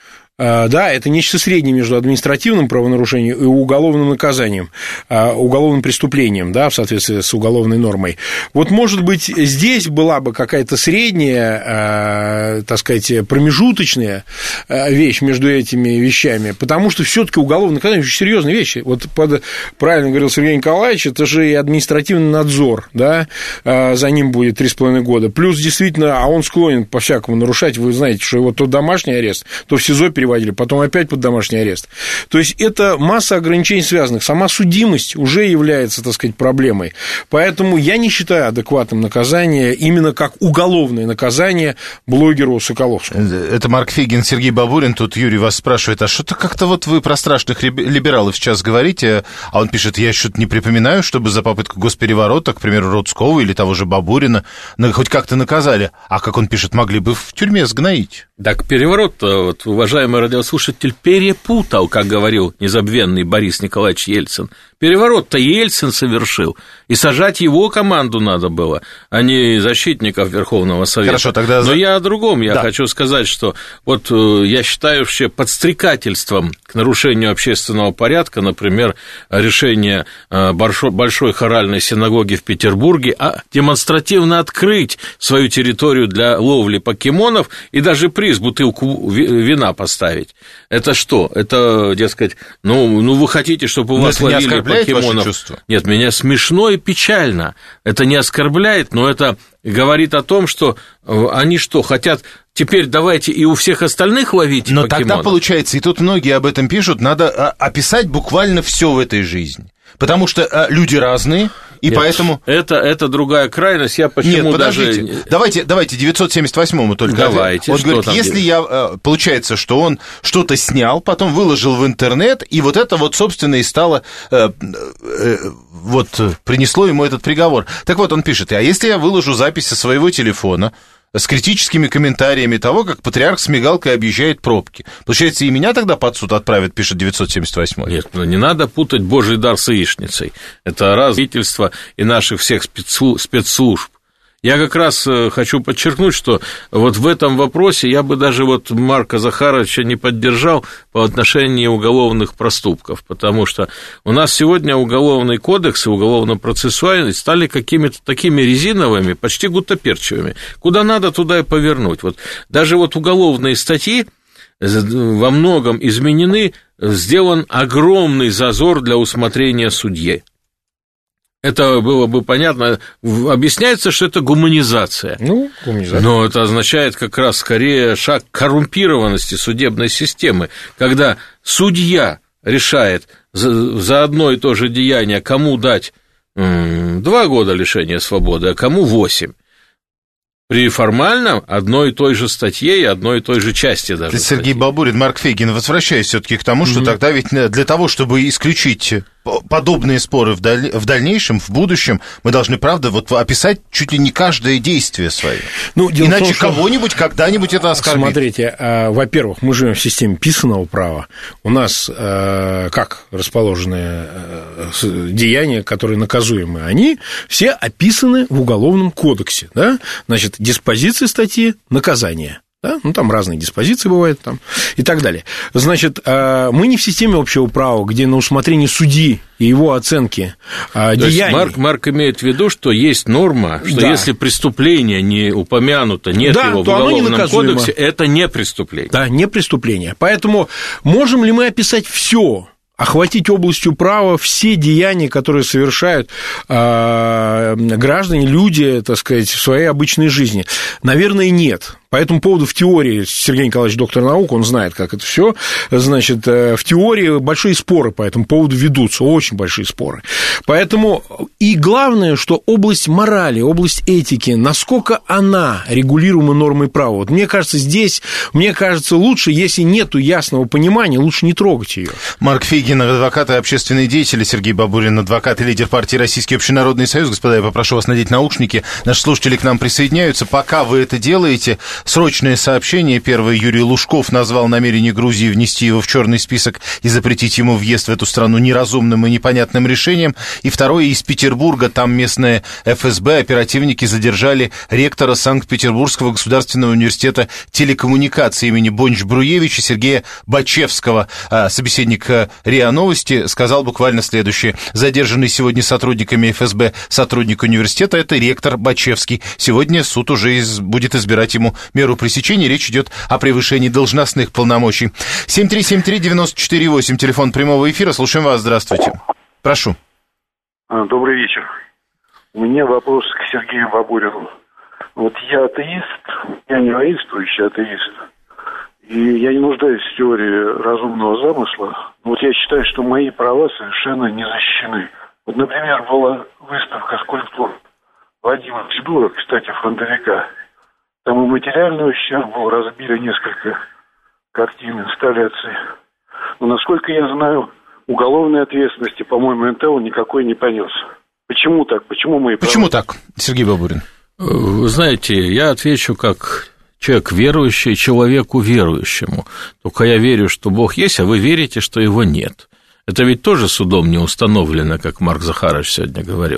Да, это нечто среднее между административным правонарушением и уголовным наказанием, уголовным преступлением, да, в соответствии с уголовной нормой. Вот, может быть, здесь была бы какая-то средняя, так сказать, промежуточная вещь между этими вещами, потому что все-таки уголовное наказание очень серьезные вещи. Вот правильно говорил Сергей Николаевич, это же и административный надзор, да, за ним будет 3,5 года. Плюс, действительно, он склонен по-всякому нарушать, вы знаете, что его то домашний арест, то в СИЗО переводят переводили, потом опять под домашний арест. То есть это масса ограничений связанных. Сама судимость уже является, так сказать, проблемой. Поэтому я не считаю адекватным наказание именно как уголовное наказание блогеру Соколовскому. Это Марк Фейгин, Сергей Бабурин. Тут Юрий вас спрашивает, а что-то как-то вот вы про страшных либералов сейчас говорите, а он пишет, я что-то не припоминаю, чтобы за попытку госпереворота, к примеру, Рудского или того же Бабурина, хоть как-то наказали. А как он пишет, могли бы в тюрьме сгноить. Так переворот-то, вот, уважаемый радиослушатель, перепутал, как говорил незабвенный Борис Николаевич Ельцин. Переворот-то Ельцин совершил, и сажать его команду надо было, а не защитников Верховного Совета. Хорошо, тогда... Но я о другом, я да. хочу сказать, что вот я считаю вообще подстрекательством к нарушению общественного порядка, например, решение большой хоральной синагоги в Петербурге демонстративно открыть свою территорию для ловли покемонов и даже приз бутылку вина поставить. Это что? Это, дескать, вы хотите, чтобы у вас ловили покемонов? Нет, меня смешно и печально. Это не оскорбляет, но это говорит о том, что они что, хотят... Теперь давайте и у всех остальных ловить покемонов. Но тогда получается, и тут многие об этом пишут, надо описать буквально все в этой жизни. Потому что люди разные, и нет, поэтому... Это другая крайность, я почему Нет, подождите, даже... давайте 978-му только. Давайте, он говорит, если получается, что он что-то снял, потом выложил в интернет, и вот это вот, собственно, и стало... принесло ему этот приговор. Так вот, он пишет, а если я выложу запись со своего телефона, с критическими комментариями того, как патриарх с мигалкой объезжает пробки. Получается, и меня тогда под суд отправят, пишет 978-й. Нет, не надо путать Божий дар с яичницей. Это правительство и наших всех спецслужб. Я как раз хочу подчеркнуть, что вот в этом вопросе я бы даже вот Марка Захаровича не поддержал по отношению уголовных проступков, потому что у нас сегодня уголовный кодекс и уголовно-процессуальный стали какими-то такими резиновыми, почти гуттаперчевыми. Куда надо, туда и повернуть. Вот даже вот уголовные статьи во многом изменены, сделан огромный зазор для усмотрения судьи. Это было бы понятно. Объясняется, что это гуманизация. Гуманизация. Но это означает как раз скорее шаг к коррумпированности судебной системы, когда судья решает за одно и то же деяние, кому дать 2 года лишения свободы, а кому 8. При формальном одной и той же статье и одной и той же части даже. Сергей Бабурин, Марк Фейгин, возвращаясь все-таки к тому, что тогда ведь для того, чтобы исключить подобные споры в дальнейшем, в будущем, мы должны, правда, вот описать чуть ли не каждое действие свое. Иначе кого-нибудь когда-нибудь это оскорбит. Смотрите, во-первых, мы живем в системе писаного права. У нас как расположены деяния, которые наказуемы, они все описаны в Уголовном кодексе, да? Значит, диспозиции статьи, наказания. Да? Там разные диспозиции бывают там, и так далее. Значит, мы не в системе общего права, где на усмотрение судьи и его оценки деяний. Марк имеет в виду, что есть норма, что если преступление не упомянуто, нет его в Уголовном кодексе, это не преступление. Да, не преступление. Поэтому можем ли мы описать все? Охватить областью права все деяния, которые совершают граждане, люди, так сказать, в своей обычной жизни? Наверное, нет. По этому поводу в теории, Сергей Николаевич доктор наук, он знает, как это все. Значит, в теории большие споры по этому поводу ведутся, очень большие споры. Поэтому и главное, что область морали, область этики, насколько она регулируема нормой права. Вот мне кажется, здесь, лучше, если нету ясного понимания, лучше не трогать ее. Марк Фейгин, адвокат и общественный деятель, Сергей Бабурин, адвокат и лидер партии Российский общенародный союз. Господа, я попрошу вас надеть наушники. Наши слушатели к нам присоединяются. Пока вы это делаете, срочное сообщение. Первое. Юрий Лужков назвал намерение Грузии внести его в черный список и запретить ему въезд в эту страну неразумным и непонятным решением. И второе. Из Петербурга, там местные ФСБ, оперативники задержали ректора Санкт-Петербургского государственного университета телекоммуникаций имени Бонч-Бруевича Сергея Бачевского. Собеседник РИА Новости сказал буквально следующее. Задержанный сегодня сотрудниками ФСБ сотрудник университета – это ректор Бачевский. Сегодня суд уже будет избирать ему меру пресечения. Речь идет о превышении должностных полномочий. 7373948, телефон прямого эфира. Слушаем вас. Здравствуйте. Прошу. Добрый вечер. У меня вопрос к Сергею Бабурину. Вот я атеист, я не воинствующий атеист. И я не нуждаюсь в теории разумного замысла. Но вот я считаю, что мои права совершенно не защищены. Вот, например, была выставка скульптур Вадима Федора, кстати, фронтовика. Там и материальный ущерб был, разбили несколько картин, инсталляций. Но, насколько я знаю, уголовной ответственности, по-моему, НТО никакой не понес. Почему так? Почему мои права? Почему так, Сергей Бабурин? Вы знаете, я отвечу как человек верующий человеку верующему. Только я верю, что Бог есть, а вы верите, что его нет. Это ведь тоже судом не установлено, как Марк Захарович сегодня говорил.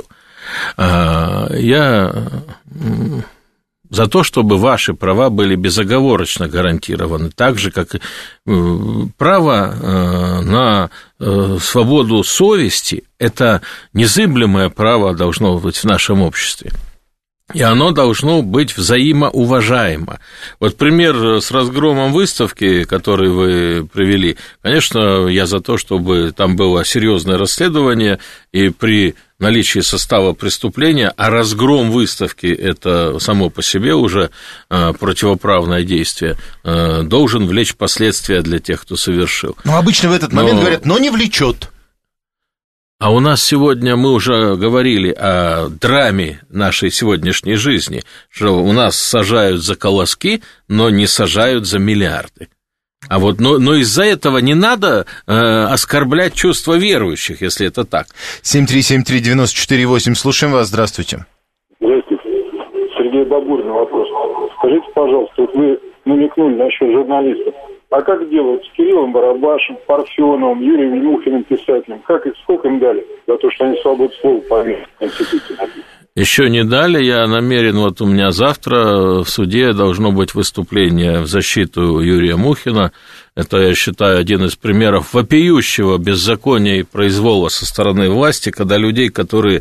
Я за то, чтобы ваши права были безоговорочно гарантированы, так же, как и право на свободу совести – это незыблемое право должно быть в нашем обществе. И оно должно быть взаимоуважаемо. Вот пример с разгромом выставки, который вы привели, конечно, я за то, чтобы там было серьезное расследование, и при наличии состава преступления, а разгром выставки – это само по себе уже противоправное действие, должен влечь последствия для тех, кто совершил. Ну, обычно в этот момент говорят, но не влечет. А у нас сегодня, мы уже говорили о драме нашей сегодняшней жизни, что у нас сажают за колоски, но не сажают за миллиарды. А вот, но из-за этого не надо оскорблять чувства верующих, если это так. 7373948, слушаем вас, здравствуйте. Здравствуйте. Сергей Бабурин, вопрос. Скажите, пожалуйста, вот вы намекнули насчет журналистов. А как делают с Кириллом Барабашем, Парфеновым, Юрием Мухиным, писателем? Сколько им дали за то, что они свободу слова повесили в Конституции? Еще не дали, я намерен, вот у меня завтра в суде должно быть выступление в защиту Юрия Мухина. Это, я считаю, один из примеров вопиющего беззакония и произвола со стороны власти, когда людей, которые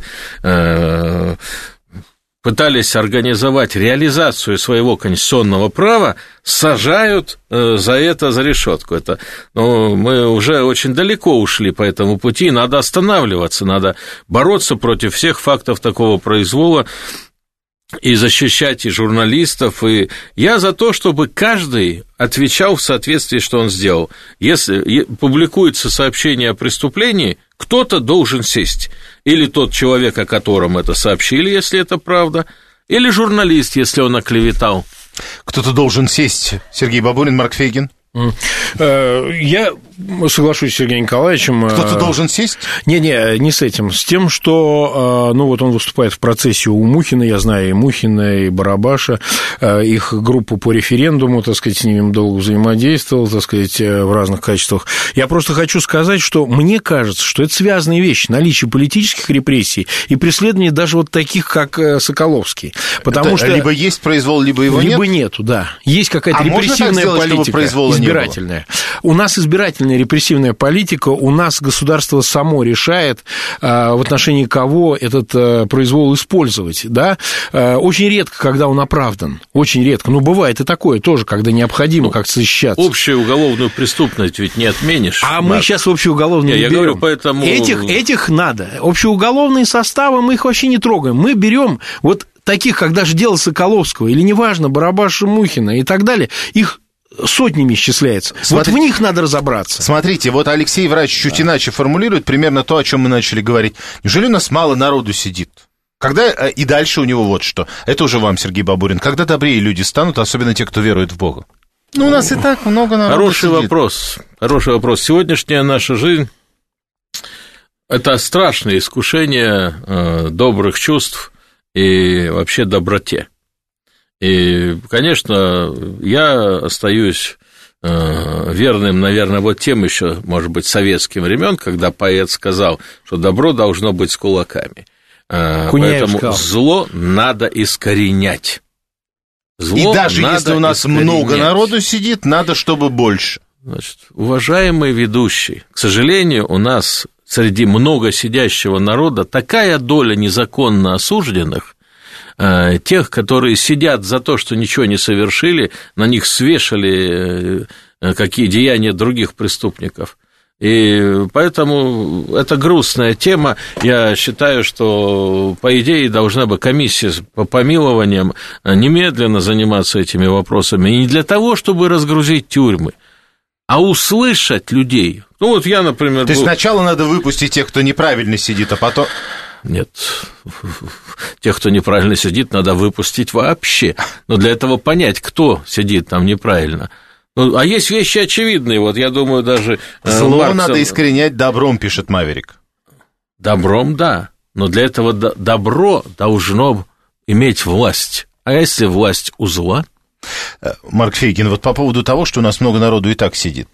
пытались организовать реализацию своего конституционного права, сажают за решетку. Мы уже очень далеко ушли по этому пути, надо останавливаться, надо бороться против всех фактов такого произвола и защищать и журналистов. И я за то, чтобы каждый отвечал в соответствии, что он сделал. Если публикуется сообщение о преступлении, кто-то должен сесть. Или тот человек, о котором это сообщили, если это правда, или журналист, если он оклеветал. Кто-то должен сесть. Сергей Бабурин, Марк Фейгин. Я соглашусь с Сергеем Николаевичем. Кто-то должен сесть? Не с этим. С тем, что, вот он выступает в процессе у Мухина, я знаю и Мухина, и Барабаша, их группу по референдуму, так сказать, с ними долго взаимодействовал, так сказать, в разных качествах. Я просто хочу сказать, что мне кажется, что это связанные вещи, наличие политических репрессий и преследование даже вот таких, как Соколовский. Потому что либо есть произвол, либо его нет? Либо нету, да. Есть какая-то репрессивная политика, избирательная. У нас избирательная репрессивная политика, у нас государство само решает, в отношении кого этот произвол использовать, да. Очень редко, когда он оправдан, очень редко. Но бывает и такое тоже, когда необходимо как-то защищаться. Общую уголовную преступность ведь не отменишь. А мы сейчас общеуголовные не берем. Я говорю, поэтому... Этих надо. Общеуголовные составы, мы их вообще не трогаем. Мы берем вот таких, как даже дело Соколовского, или неважно, Барабаша, Мухина и так далее, их сотнями исчисляется. Вот в них надо разобраться. Смотрите, вот Алексей Врач чуть иначе формулирует примерно то, о чем мы начали говорить. Неужели у нас мало народу сидит? Когда, и дальше у него вот что. Это уже вам, Сергей Бабурин. Когда добрее люди станут, особенно те, кто верует в Бога? Ну, у нас и так много народу Хороший сидит. Хороший вопрос. Сегодняшняя наша жизнь – это страшное искушение добрых чувств и вообще доброте. И, конечно, я остаюсь верным, наверное, вот тем еще, может быть, советским времен, когда поэт сказал, что добро должно быть с кулаками. Поэтому зло надо искоренять. И даже если у нас много народу сидит, надо, чтобы больше. Значит, уважаемый ведущий, к сожалению, у нас среди много сидящего народа такая доля незаконно осужденных, тех, которые сидят за то, что ничего не совершили, на них свешали какие деяния других преступников. И поэтому это грустная тема. Я считаю, что, по идее, должна бы комиссия по помилованиям немедленно заниматься этими вопросами. И не для того, чтобы разгрузить тюрьмы, а услышать людей. Ну, вот я, например... То есть сначала надо выпустить тех, кто неправильно сидит, а потом... Нет, тех, кто неправильно сидит, надо выпустить вообще. Но для этого понять, кто сидит там неправильно. Ну, а есть вещи очевидные, вот я думаю, даже... Зло надо искоренять добром, пишет Маверик. Добром, да, но для этого добро должно иметь власть. А если власть у зла? Марк Фейгин, вот по поводу того, что у нас много народу и так сидит.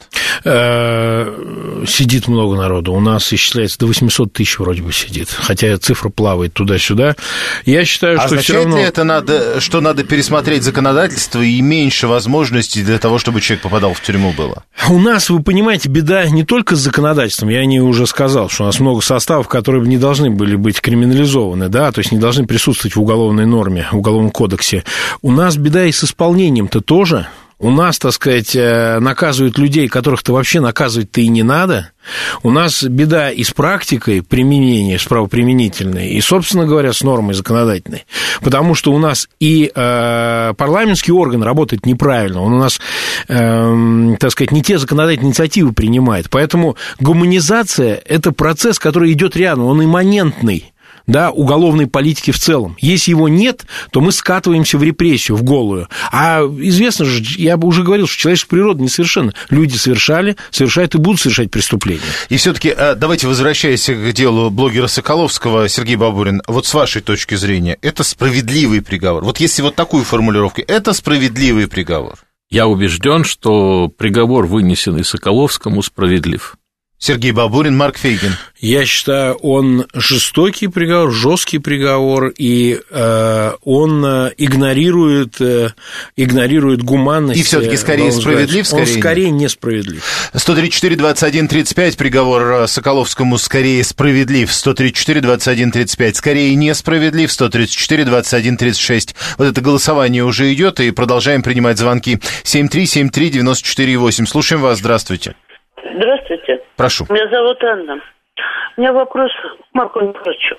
Сидит много народу. У нас исчисляется до 800 тысяч вроде бы сидит, хотя цифра плавает туда-сюда. Я считаю, что все равно... Означает ли это, что надо пересмотреть законодательство и меньше возможностей для того, чтобы человек попадал в тюрьму было? У нас, вы понимаете, беда не только с законодательством. Я не уже сказал, что у нас много составов, которые не должны были быть криминализованы, да, то есть не должны присутствовать в уголовной норме, в уголовном кодексе. У нас беда и с исполнением-то тоже. У нас, так сказать, наказывают людей, которых-то вообще наказывать-то и не надо. У нас беда и с практикой применения, с правоприменительной, и, собственно говоря, с нормой законодательной. Потому что у нас и парламентский орган работает неправильно. Он у нас, так сказать, не те законодательные инициативы принимает. Поэтому гуманизация – это процесс, который идет рядом, он имманентный. Да, уголовной политики в целом. Если его нет, то мы скатываемся в репрессию, в голую. А известно же, я бы уже говорил, что человеческая природа несовершенна. Люди совершали, совершают и будут совершать преступления. И все-таки давайте, возвращаясь к делу блогера Соколовского, Сергей Бабурин, вот с вашей точки зрения, это справедливый приговор? Вот если вот такую формулировку, это справедливый приговор? Я убежден, что приговор, вынесенный Соколовскому, справедлив. Сергей Бабурин, Марк Фейгин. Я считаю, он жестокий приговор, жесткий приговор, и он игнорирует гуманность. И все-таки скорее справедлив, он скорее несправедлив. 134-21-35, приговор Соколовскому скорее справедлив. 134-21-35, скорее несправедлив. 134-21-36. Вот это голосование уже идет, и продолжаем принимать звонки. 7373948. Слушаем вас, здравствуйте. Здравствуйте. Прошу. Меня зовут Анна. У меня вопрос к Марку Николаевичу.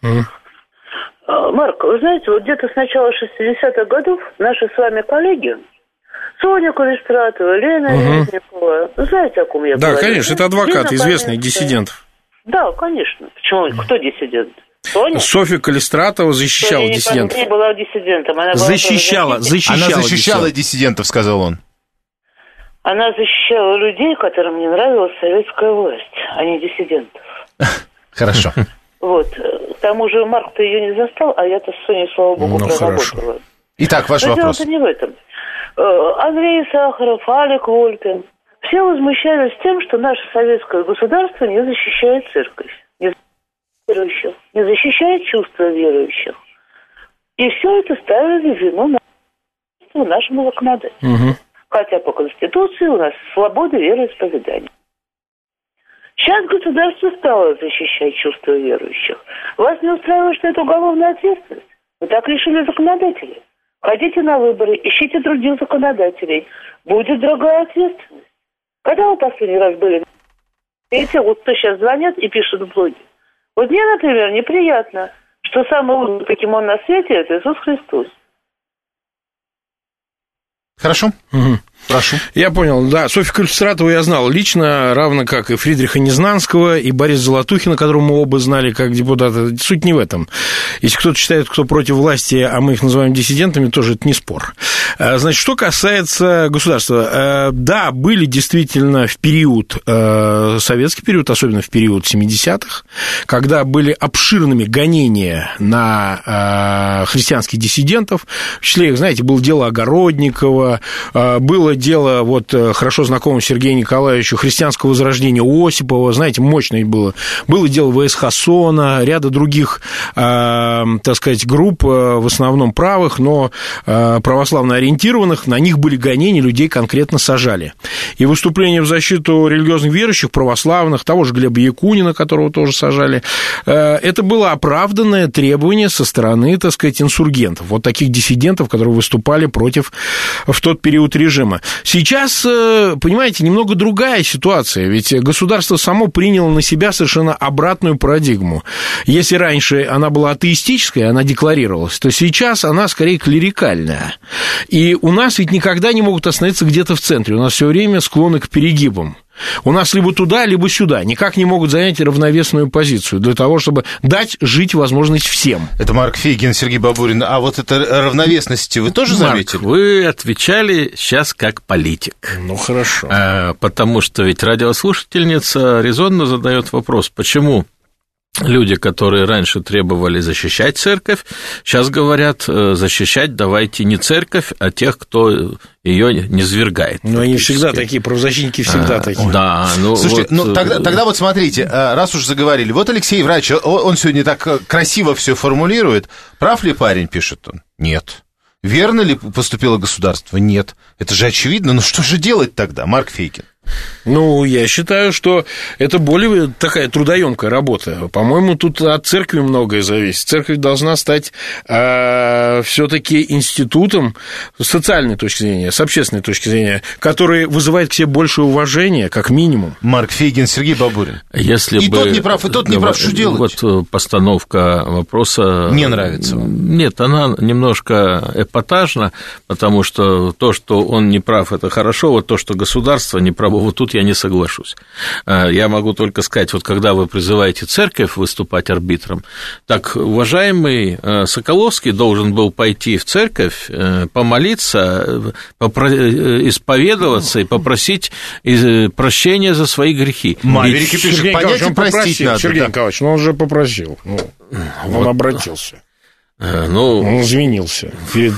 Марк, вы знаете, вот где-то с начала 60-х годов наши с вами коллеги, Соня Калистратова, Лена Резникова, знаете, о ком я говорю? Да, конечно, это адвокат, известный диссидент. Да, конечно. Почему? Кто диссидент? Соня? Софья Калистратова защищала диссидентов. Она не была диссидентом. Она защищала диссидентов, сказал он. Она защищала людей, которым не нравилась советская власть, а не диссидентов. Хорошо. Вот. К тому же Марк-то ее не застал, а я-то с Соней, слава богу, проработала. Итак, ваш вопрос. Дело-то не в этом. Андрей Сахаров, Алик Вольпин. Все возмущались тем, что наше советское государство не защищает церковь, не защищает верующих, не защищает чувства верующих. И все это ставили вину на нашему законодательству. Хотя по Конституции у нас свобода вероисповедания. Сейчас государство стало защищать чувства верующих. Вас не устраивает, что это уголовная ответственность? Вы так решили законодатели. Ходите на выборы, ищите других законодателей. Будет другая ответственность. Когда вы последний раз были? Видите, вот кто сейчас звонят и пишут в блоге. Вот мне, например, неприятно, что самый лучший покемон на свете – это Иисус Христос. Хорошо. Прошу. Я понял, да. Софью Калистратову я знал лично, равно как и Фридриха Незнанского, и Бориса Золотухина, которого мы оба знали как депутата. Суть не в этом. Если кто-то считает, кто против власти, а мы их называем диссидентами, тоже это не спор. Значит, что касается государства. Да, были действительно в период, советский период, особенно в период 70-х, когда были обширными гонения на христианских диссидентов. В числе, знаете, было дело Огородникова, было дело, вот, хорошо знакомому Сергею Николаевичу, христианского возрождения Осипова, знаете, мощное было. Было дело В.С. Хасона, ряда других, так сказать, групп, в основном правых, но православно ориентированных, на них были гонения, людей конкретно сажали. И выступления в защиту религиозных верующих, православных, того же Глеба Якунина, которого тоже сажали, это было оправданное требование со стороны, так сказать, инсургентов, вот таких диссидентов, которые выступали против в тот период режима. Сейчас, понимаете, немного другая ситуация, ведь государство само приняло на себя совершенно обратную парадигму. Если раньше она была атеистическая, она декларировалась, то сейчас она скорее клерикальная. И у нас ведь никогда не могут остановиться где-то в центре, у нас все время склонны к перегибам. У нас либо туда, либо сюда. Никак не могут занять равновесную позицию для того, чтобы дать жить возможность всем. Это Марк Фейгин, Сергей Бабурин. А вот это равновесности вы тоже заметили? Марк, вы отвечали сейчас как политик. Ну, хорошо. Потому что ведь радиослушательница резонно задает вопрос, почему люди, которые раньше требовали защищать церковь, сейчас говорят, защищать давайте не церковь, а тех, кто ее не свергает. Ну, они всегда такие, правозащитники всегда такие. Да, слушайте, вот... тогда вот смотрите, раз уж заговорили, вот Алексей Врач, он сегодня так красиво все формулирует. Прав ли парень, пишет он? Нет. Верно ли поступило государство? Нет. Это же очевидно, но что же делать тогда, Марк Фейгин? Ну, я считаю, что это более такая трудоемкая работа. По-моему, тут от церкви многое зависит. Церковь должна стать все-таки институтом с социальной точки зрения, с общественной точки зрения, который вызывает к себе больше уважения, как минимум. Марк Фейгин, Сергей Бабурин. Если и бы... тот не прав, и тот не прав, что делать? Вот постановка вопроса... Не нравится вам? Нет, она немножко эпатажна, потому что то, что он не прав, это хорошо, вот то, что государство не право, вот тут я не соглашусь. Я могу только сказать, вот когда вы призываете церковь выступать арбитром, так уважаемый Соколовский должен был пойти в церковь, помолиться, исповедоваться и попросить прощения за свои грехи. Маверики пишет, понять и простить надо. Сергей Николаевич, он уже попросил, он обратился. Он извинился.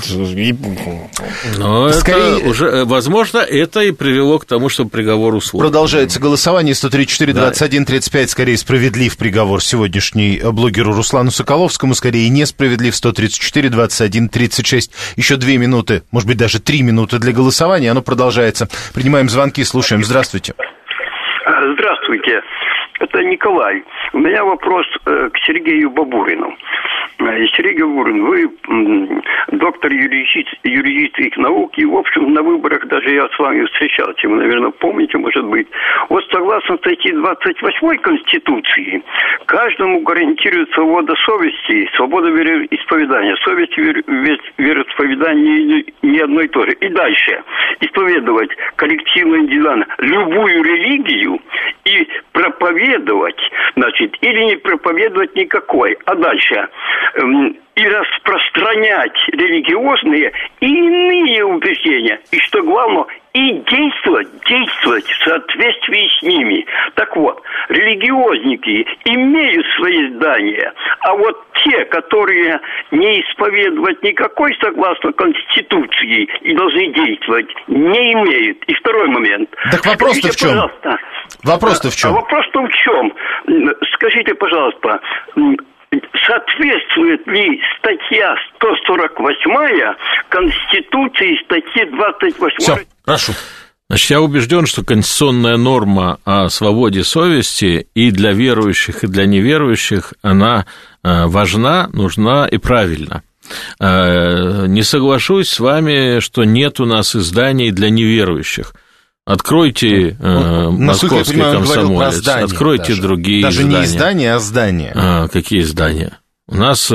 Но скорее... это уже, возможно, это и привело к тому, что приговор условный. Продолжается голосование. 134-21-35. Скорее справедлив приговор сегодняшний блогеру Руслану Соколовскому, скорее несправедлив. 134-21-36. Еще 2 минуты, может быть, даже 3 минуты для голосования. Оно продолжается. Принимаем звонки, слушаем. Здравствуйте. Здравствуйте. Это Николай. У меня вопрос к Сергею Бабурину. Сергей Бабурин, вы доктор юридических наук, и, в общем, на выборах даже я с вами встречался, вы, наверное, помните, может быть. Вот согласно статье 28 Конституции, каждому гарантирует свобода совести, свобода вероисповедания. Совесть вероисповедания не одно и то же. И дальше. Исповедовать коллективно, индивидуально любую религию и проповедовать, значит, или не проповедовать никакой. А дальше и распространять религиозные и иные убеждения. И что главное, и действовать в соответствии с ними. Так вот, религиозники имеют свои здания, а вот те, которые не исповедовать никакой согласно Конституции и должны действовать, не имеют. И второй момент. Так вопрос-то в чем? Вопрос-то в чем? Вопрос-то в чем? Скажите, пожалуйста, соответствует ли статья 148 Конституции статье 28? Все, прошу. Значит, я убежден, что конституционная норма о свободе совести и для верующих, и для неверующих, она важна, нужна и правильна. Не соглашусь с вами, что нет у нас изданий для неверующих. Откройте «Московский комсомолец», откройте даже другие даже издания. Не издания, а здания. Какие издания? У нас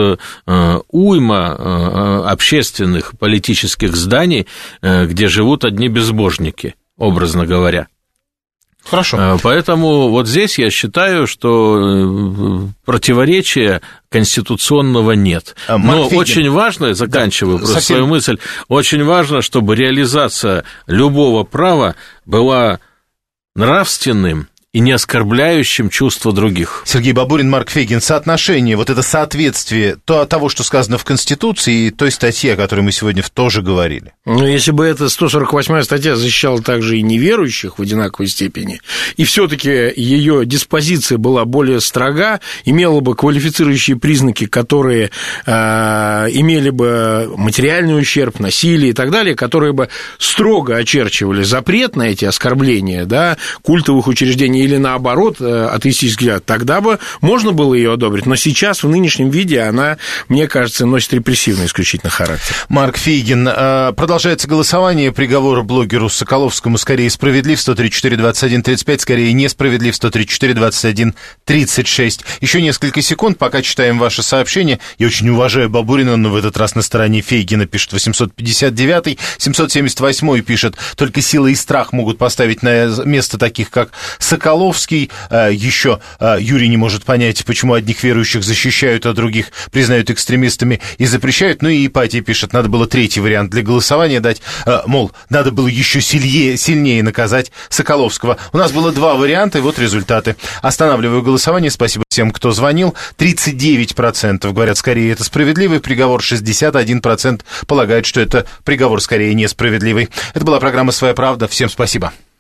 уйма общественных политических зданий, где живут одни безбожники, образно говоря. Хорошо. Поэтому вот здесь я считаю, что противоречия конституционного нет. Но очень важно, заканчиваю просто свою мысль, очень важно, чтобы реализация любого права была нравственным и не оскорбляющим чувства других. Сергей Бабурин, Марк Фейгин. Соотношение, вот это соответствие того, что сказано в Конституции, и той статье, о которой мы сегодня тоже говорили. Ну, если бы эта 148-я статья защищала также и неверующих в одинаковой степени, и все-таки ее диспозиция была более строга, имела бы квалифицирующие признаки, которые имели бы материальный ущерб, насилие и так далее, которые бы строго очерчивали запрет на эти оскорбления, да, культовых учреждений или, наоборот, атеистический взгляд, тогда бы можно было ее одобрить. Но сейчас, в нынешнем виде, она, мне кажется, носит репрессивный исключительно характер. Марк Фейгин. Продолжается голосование. Приговор блогеру Соколовскому скорее справедлив, 134-21-35, скорее несправедлив, 134-21-36. Еще несколько секунд, пока читаем ваше сообщение. Я очень уважаю Бабурина, но в этот раз на стороне Фейгина, пишет 859-й. 778-й пишет: только сила и страх могут поставить на место таких, как Соколовский. Еще Юрий не может понять, почему одних верующих защищают, а других признают экстремистами и запрещают. Ну и Ипатий пишет: надо было третий вариант для голосования дать, мол, надо было еще сильнее наказать Соколовского. У нас было два варианта, и вот результаты. Останавливаю голосование. Спасибо всем, кто звонил. 39% говорят, скорее это справедливый приговор, 61% полагают, что это приговор скорее несправедливый. Это была программа «Своя правда». Всем спасибо.